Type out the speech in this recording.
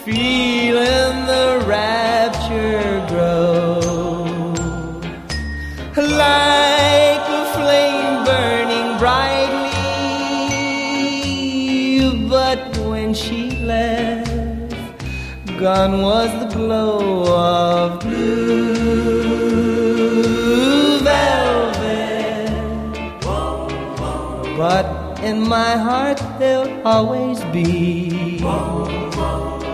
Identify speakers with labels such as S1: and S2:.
S1: feeling the rapture grow, like a flame burning brightly. But when she left, gone was the glow of blue velvet. But in my heart there'll always be